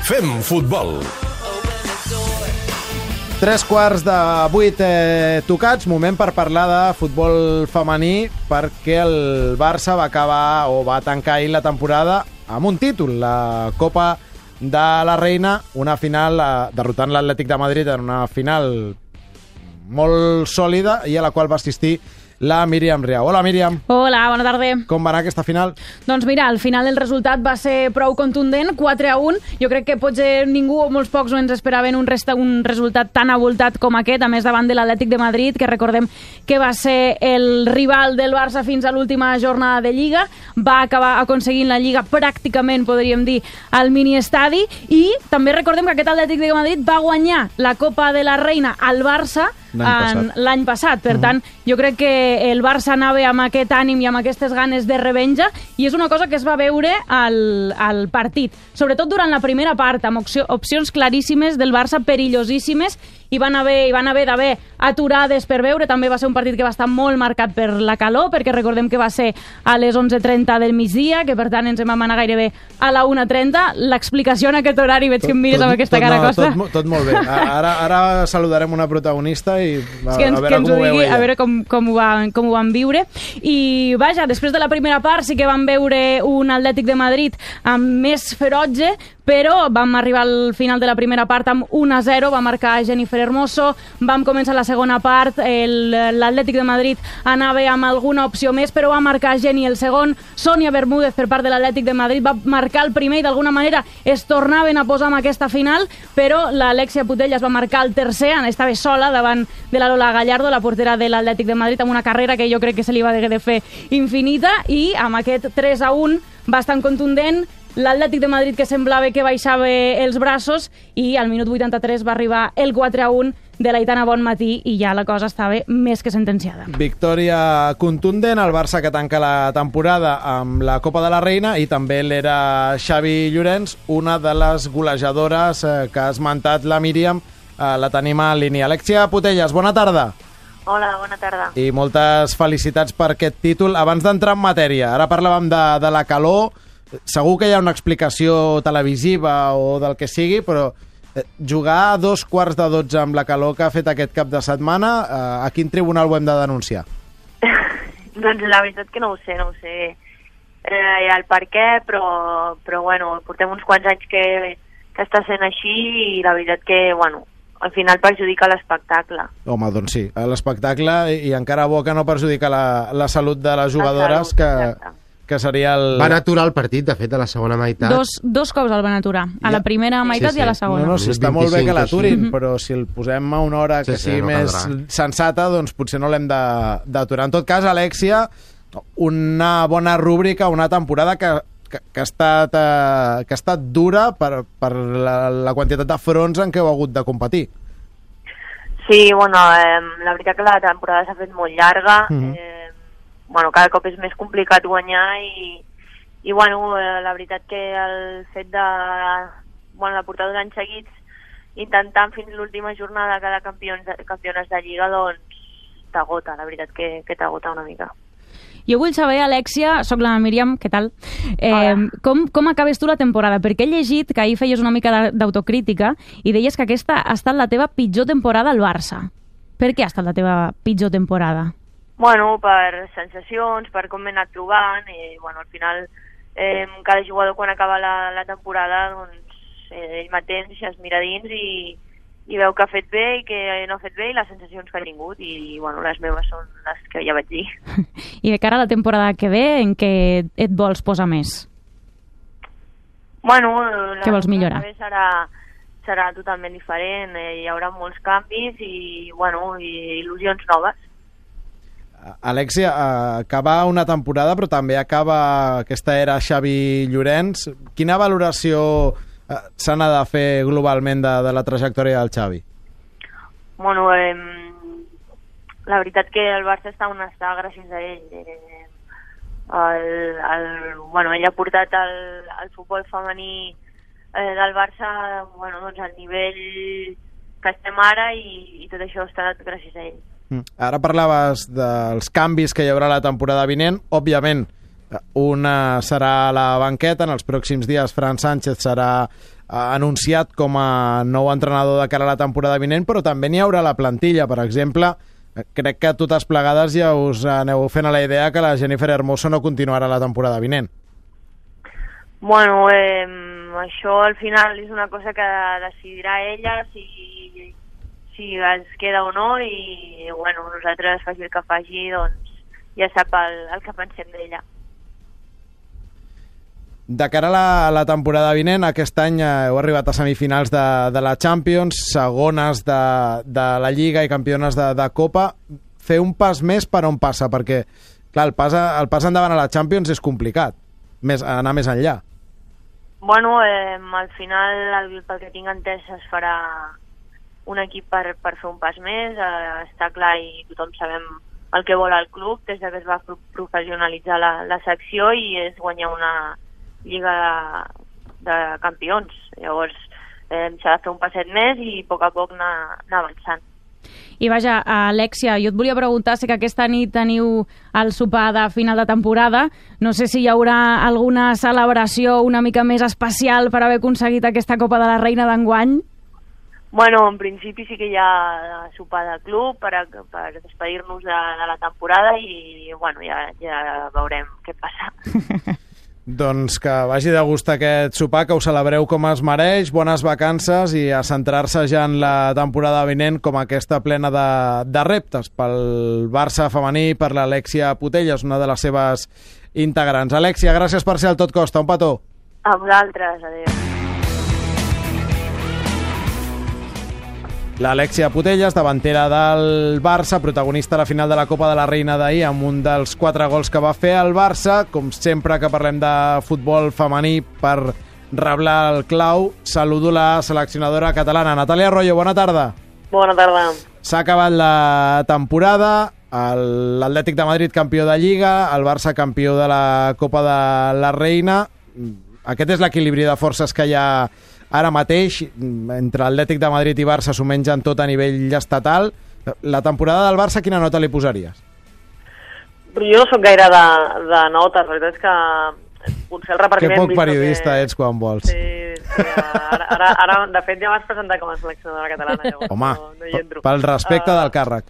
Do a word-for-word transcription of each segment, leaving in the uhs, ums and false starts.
Fem futbol. Tres quarts de vuit eh, tocats, moment per parlar de futbol femení, perquè el Barça va acabar o va tancar ahir la temporada amb un títol, la Copa de la Reina, una final eh, derrotant l'Atlètic de Madrid en una final molt sòlida i a la qual va assistir la Míriam Riau. Hola, Míriam. Hola, bona tarda. Com va anar aquesta final? Doncs mira, al final el resultat va ser prou contundent, quatre a un. Jo crec que potser ningú o molts pocs no ens esperaven un, resta, un resultat tan avoltat com aquest, a més davant de l'Atlètic de Madrid, que recordem que va ser el rival del Barça fins a l'última jornada de Lliga. Va acabar aconseguint la Lliga pràcticament, podríem dir, al miniestadi. I també recordem que aquest Atlètic de Madrid va guanyar la Copa de la Reina al Barça l'any passat. Per tant, jo crec que el Barça anava amb aquest ànim i amb aquestes ganes de revenja, i és una cosa que es va veure al, al partit, sobretot durant la primera part, amb opció, opcions claríssimes del Barça, perillosíssimes, i van haver, i van haver d'haver aturades per veure. També va ser un partit que va estar molt marcat per la calor, perquè recordem que va ser a les onze trenta del migdia, que per tant ens hem anar gairebé a la una trenta. L'explicació en aquest horari, veig que em mires amb aquesta cara no, costa. Tot, tot molt bé. Ara, ara saludarem una protagonista i a, que ens, a veure que ens com ho digui, veu ella. A veure com, com, ho van, com ho van viure. I vaja, després de la primera part sí que vam veure un Atlètic de Madrid amb més ferotge, però vam arribar al final de la primera part amb un a zero, va marcar Jennifer Hermoso. Vam començar la segona part, l'Atlètic de Madrid anava amb alguna opció més, però va marcar Jenny el segon. Sònia Bermúdez per part de l'Atlètic de Madrid va marcar el primer i d'alguna manera es tornaven a posar en aquesta final, però l'Alexia Putellas va marcar el tercer, estava sola davant de la Lola Gallardo, la portera de l'Atlètic de Madrid, amb una carrera que jo crec que se li va haver de fer infinita, i amb aquest tres a un bastant contundent, l'Atlètic de Madrid que semblava que baixava els braços, i al minut vuitanta-tres va arribar el quatre a un de l'Aitana Bonmatí i ja la cosa estava més que sentenciada. Victòria contundent, el Barça que tanca la temporada amb la Copa de la Reina, i també l'era Xavi Llorenç, una de les golejadores eh, que ha esmentat la Míriam, eh, la tenim a línia. Alexia Putellas, bona tarda. Hola, bona tarda. I moltes felicitats per aquest títol. Abans d'entrar en matèria, ara parlàvem de, de la calor, segur que hi ha una explicació televisiva o del que sigui, però jugar a dos quarts de dotze amb la calor que ha fet aquest cap de setmana, a quin tribunal ho hem de denunciar? Doncs la veritat que no ho sé, no ho sé eh, el per què, però, però bueno, portem uns quants anys que, que està sent així, i la veritat que, bueno, al final perjudica l'espectacle. Home, doncs sí, l'espectacle, i, i encara bo que no perjudica la, la salut de les jugadores, salut, que... Exacte. que seria el... Van aturar el partit, de fet, a la segona meitat. Dos, dos cops el van aturar, a la primera meitat sí, sí. i a la segona. No, no, sí, està molt bé que l'aturin, però si el posem a una hora que sí, sigui sí, no més caldrà. Sensata, doncs potser no l'hem d'aturar. En tot cas, Alexia, una bona rúbrica, una temporada que, que, que, ha, estat, eh, que ha estat dura per, per la, la quantitat de fronts en què heu hagut de competir. Sí, bueno, eh, la veritat que la temporada s'ha fet molt llarga, mm-hmm. eh, bueno, cada cop és més complicat guanyar, i, i bueno, eh, la veritat que el fet de, bueno, de portar dos anys seguits intentant fins l'última jornada cada campions, campiones de Lliga, doncs t'agota, la veritat que, que t'agota una mica. Jo vull saber, Alexia, soc la Míriam, què tal? Eh, com, com acabes tu la temporada? Perquè he llegit que ahir feies una mica d'autocrítica i deies que aquesta ha estat la teva pitjor temporada al Barça. Per què ha estat la teva pitjor temporada? Bueno, per sensacions, per com m'he anat trobant, i bueno, al final eh, cada jugador quan acaba la, la temporada, doncs eh, ell mateix es mira dins i, i veu que ha fet bé i que no ha fet bé, i les sensacions que ha tingut, i bueno, les meves són les que ja vaig dir. I de cara a la temporada que ve, en què et vols posar més? Bueno, la què vols millorar? Que ve serà, serà totalment diferent, eh, hi haurà molts canvis i, bueno, i il·lusions noves. Alexia, acaba una temporada, però també acaba aquesta era Xavi Llorenç. Quina valoració se n'ha de fer globalment de, de la trajectòria del Xavi? Bueno, eh, la veritat que el Barça està on està gràcies a ell. Eh, el, el, bueno, ell ha portat el, el futbol femení eh, del Barça, bueno, doncs, al nivell que estem ara, i, i tot això ha estat gràcies a ell. Ara parlaves dels canvis que hi haurà la temporada vinent. Òbviament, Una serà a la banqueta, en els pròxims dies Fran Sánchez serà anunciat com a nou entrenador de cara a la temporada vinent, però també n'hi haurà la plantilla. Per exemple, crec que totes plegades ja us aneu fent a la idea que la Jennifer Hermoso no continuarà la temporada vinent. Bueno, eh, això al final és una cosa que decidirà ella, si, si es queda o no, i bueno, nosaltres faci el que faci, doncs ja sap el, el que pensem d'ella. De cara a la, a la temporada vinent, aquest any heu arribat a semifinals de, de la Champions, segones de, de la Lliga i campiones de, de Copa. Fer un pas més per on passa? Perquè, clar, el pas, el pas endavant a la Champions és complicat, més, anar més enllà. Bueno, eh, al final, el, pel que tinc entès, es farà un equip per, per fer un pas més. Eh, està clar i tothom sabem el que vol el club des que es va professionalitzar la, la secció, i és guanyar una Lliga de, de Campions. Llavors eh, s'ha de fer un passet més i a poc a poc anar, anar avançant. I vaja, Alexia, jo et volia preguntar, sé que aquesta nit teniu el sopar de final de temporada, no sé si hi haurà alguna celebració una mica més especial per haver aconseguit aquesta Copa de la Reina d'enguany? Bueno, en principi sí que hi ha sopar de club per, a, per despedir-nos de, de la temporada i bueno, ja, ja veurem què passa. Doncs que vagi de gust aquest sopar, que ho celebreu com es mereix, bones vacances i a centrar-se ja en la temporada vinent com aquesta plena de, de reptes pel Barça femení, per l'Alexia Putellas, una de les seves integrants. Alexia, gràcies per ser al Tot Costa, un petó. A vosaltres, adéu. L'Alexia Putellas, davantera del Barça, protagonista a la final de la Copa de la Reina d'ahir, amb un dels quatre gols que va fer el Barça. Com sempre que parlem de futbol femení, per reblar el clau, saludo la seleccionadora catalana. Natàlia Arroyo, bona tarda. Bona tarda. S'ha acabat la temporada, l'Atlètic de Madrid campió de Lliga, el Barça campió de la Copa de la Reina. Aquest és l'equilibri de forces que hi ha ara mateix, entre Atlètic de Madrid i Barça s'ho mengen tot a nivell estatal. La temporada del Barça, quina nota li posaries? Però jo no sóc gaire de, de notes, la veritat és que potser el repartiment... Que poc periodista que... ets quan vols. Sí, sí ara, ara, ara, de fet ja m'has presentat com a seleccionadora catalana, llavors Home, no, no hi entro. Pel respecte uh... del càrrec.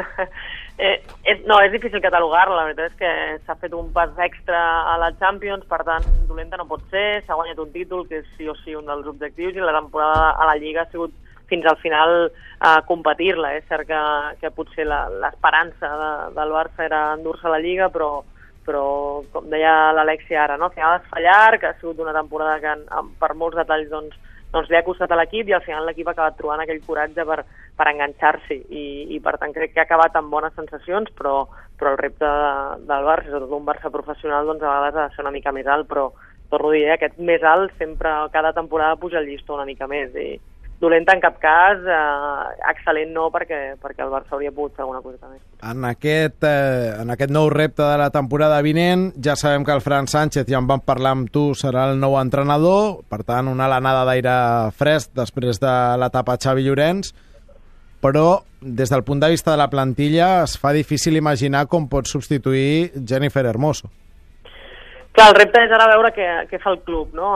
eh, és, no, és difícil catalogar-la, la veritat és que s'ha fet un pas extra a la Champions, per tant, dolenta no pot ser, s'ha guanyat un títol, que és sí o sí un dels objectius, i la temporada a la Lliga ha sigut fins al final a uh, competir-la. És cert que, que potser l'esperança de, del Barça era endur-se la Lliga, però, però com deia l'Alexia ara, no? Al final és fallar, que ha sigut una temporada que en, per molts detalls doncs, doncs li ha costat a l'equip, i al final l'equip ha acabat trobant aquell coratge per, per enganxar-s'hi, i, i per tant crec que ha acabat amb bones sensacions, però, però el repte de, del Barça, sobretot un Barça professional, doncs a vegades ha de ser una mica més alt, però torno a dir, eh, aquest més alt sempre, cada temporada puja el llistó una mica més, i dolenta en cap cas, eh, excel·lent no, perquè, perquè el Barça hauria pogut fer alguna cosa més. En aquest, eh, en aquest nou repte de la temporada vinent, ja sabem que el Fran Sánchez, ja en vam parlar amb tu, serà el nou entrenador, per tant, una alenada d'aire fresc després de l'etapa Xavi Llorenç, però des del punt de vista de la plantilla es fa difícil imaginar com pot substituir Jennifer Hermoso. Clar, el repte és ara veure què, què fa el club, no?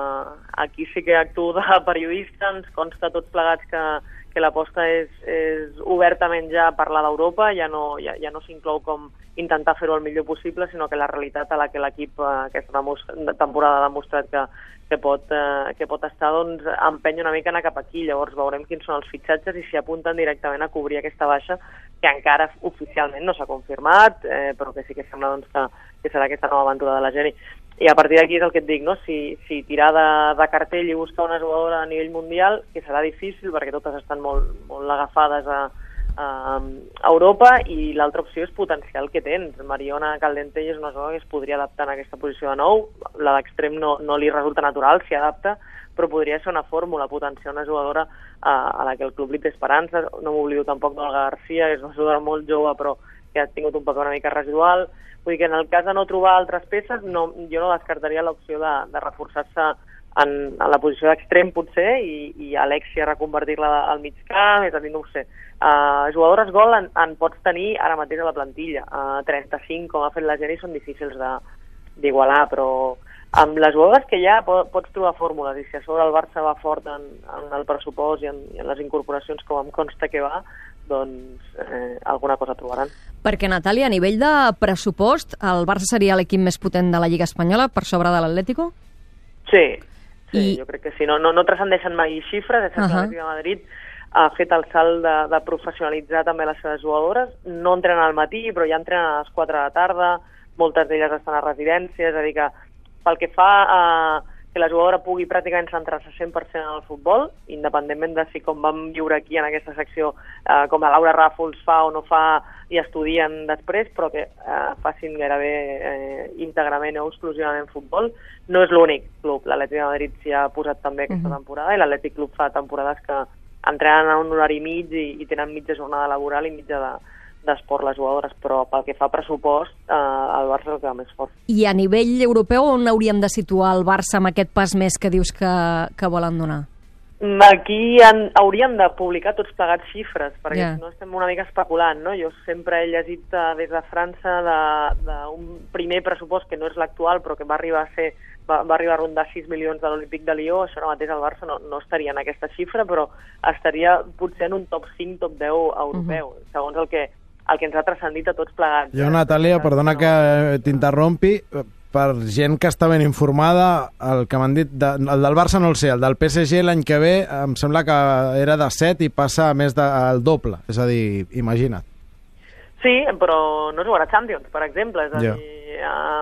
Aquí sí que actuo de periodista, ens consta tots plegats que, que l'aposta és, és obertament ja parlar d'Europa, ja no, ja, ja no s'inclou com intentar fer-ho el millor possible, sinó que la realitat a la que l'equip aquesta temporada ha demostrat que, que, pot, eh, que pot estar, doncs empenya una mica anar cap aquí. Llavors veurem quins són els fitxatges i si apunten directament a cobrir aquesta baixa, que encara oficialment no s'ha confirmat, eh, però que sí que sembla doncs, que, que serà aquesta nova aventura de la Geni. I a partir d'aquí és el que et dic, no? Si, si tirar de, de cartell i buscar una jugadora a nivell mundial, que serà difícil perquè totes estan molt, molt agafades a, a, a Europa, i l'altra opció és potencial que tens. Mariona Caldentell és una jugadora que es podria adaptar en aquesta posició de nou, la d'extrem no, no li resulta natural, s'hi adapta, però podria ser una fórmula, potenciar una jugadora a, a la que el club li té esperança. No m'oblido tampoc d'Olga Garcia, és una jugadora molt jove però que ha tingut un paper una mica residual. Vull dir que en el cas de no trobar altres peces, no, jo no descartaria l'opció de, de reforçar-se en, en la posició d'extrem potser, i, i Alexia reconvertir-la al mig camp, és a dir, no ho sé. Uh, jugadores gol en, en pots tenir ara mateix a la plantilla. Uh, trenta-cinc, com ha fet la Geni, són difícils de, d'igualar, però amb les jugadores que hi ha pots trobar fórmules, i si a sobre el Barça va fort en, en el pressupost i en, i en les incorporacions com em consta que va, doncs eh, alguna cosa trobaran. Perquè, Natàlia, a nivell de pressupost, el Barça seria l'equip més potent de la Lliga Espanyola per sobre de l'Atlético? Sí, sí, I... jo crec que sí. No, no, no transcendeixen mai xifres, és que uh -huh. l'Atlètic de Madrid ha fet el salt de, de professionalitzar també les seves jugadores. No entrenen al matí, però ja entrenen a les quatre de la tarda, moltes d'elles estan a residències, és a dir que pel que fa a que la jugadora pugui pràcticament centrar-se cent per cent en el futbol, independentment de si com vam viure aquí en aquesta secció, eh, com la Laura Ràfols fa o no fa i estudien després, però que eh, facin gairebé eh, íntegrament o exclusivament futbol. No és l'únic club, l'Atlètic de Madrid s'hi ha posat també aquesta uh-huh. temporada, i l'Atlètic Club fa temporades que entrenen a un horari mig i, i tenen mitja jornada laboral i mitja de, d'esport les jugadores, però pel que fa pressupost, eh, el Barça és el que va més fort. I a nivell europeu, on hauríem de situar el Barça amb aquest pas més que dius que, que volen donar? Aquí han, hauríem de publicar tots plegats xifres, perquè yeah. si no estem una mica especulant, no? Jo sempre he llegit uh, des de França d'un primer pressupost que no és l'actual, però que va arribar a ser va, va arribar a rondar sis milions de l'Olímpic de Lió. Això no mateix al Barça no, no estaria en aquesta xifra, però estaria potser en un top cinc, top deu europeu, uh-huh. segons el que, el que ens ha transcendit a tots plegats. Jo, Natàlia, perdona que t'interrompi, per gent que està ben informada, el que m'han dit, de, el del Barça no el sé, el del P S G l'any que ve em sembla que era de set i passa a més del doble, és a dir, imagina't. Sí, però no jugarà Champions, per exemple, és a ja. dir,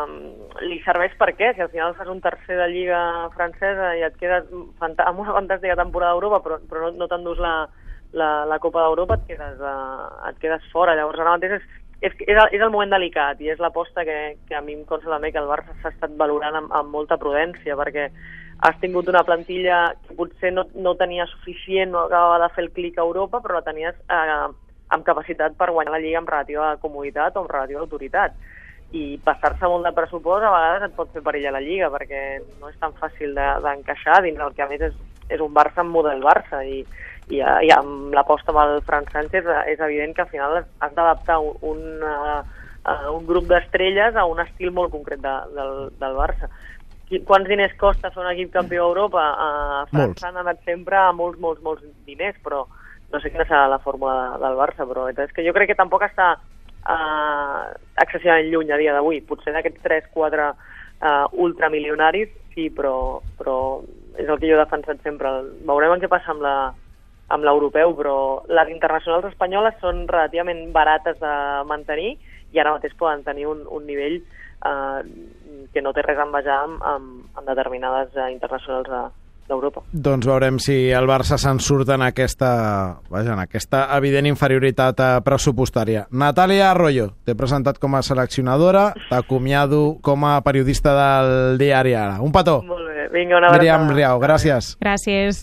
um, li serveix per què? Si al final fas un tercer de Lliga francesa i et quedes amb una fantàstica temporada d'Europa, però, però no, no t'endús la, la, la Copa d'Europa, et quedes, uh, et quedes fora. Llavors, ara mateix és És, és, el, és el moment delicat i és l'aposta que, que a mi em consta també que el Barça s'ha estat valorant amb, amb molta prudència, perquè has tingut una plantilla que potser no, no tenia suficient, no acabava de fer el clic a Europa, però la tenies eh, amb capacitat per guanyar la Lliga amb relativa comoditat o amb relativa autoritat. I passar-se molt de pressupost a vegades et pot fer perillar la Lliga, perquè no és tan fàcil d'encaixar de, dins el que a més és, és un Barça amb model Barça, i I, i amb l'aposta amb el Fran Sánchez és evident que al final has d'adaptar un, un, uh, un grup d'estrelles a un estil molt concret de, del, del Barça. Quants diners costa fer un equip campió d'Europa? A França han anat sempre a molts, molts, molts diners, però no sé quina serà la fórmula del Barça, però és que jo crec que tampoc està uh, excessivament lluny a dia d'avui. Potser d'aquests tres quatre uh, ultramilionaris, sí, però, però és el que jo he defensat sempre. Veurem què passa amb la amb l'europeu, però les internacionals espanyoles són relativament barates de mantenir i ara mateix poden tenir un, un nivell eh, que no té res a envejar amb, amb, amb determinades eh, internacionals de, d'Europa. Doncs veurem si el Barça se'n surt en aquesta, vaja, en aquesta evident inferioritat eh, pressupostària. Natàlia Arroyo, t'he presentat com a seleccionadora, t'acomiado com a periodista del diari Ara. Un petó. Molt bé, vinga, una abraçada. Míriam Riau, gràcies. Gràcies.